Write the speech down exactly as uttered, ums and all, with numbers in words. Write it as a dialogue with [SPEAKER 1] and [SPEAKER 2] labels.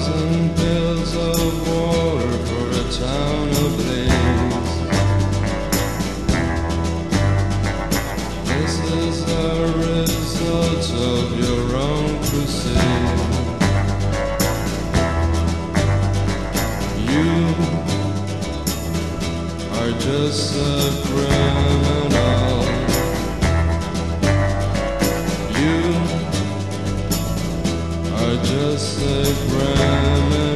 [SPEAKER 1] thousand pills of water for a town ablaze. This is a result of your own crusade. You are just a criminal. You are just a criminal.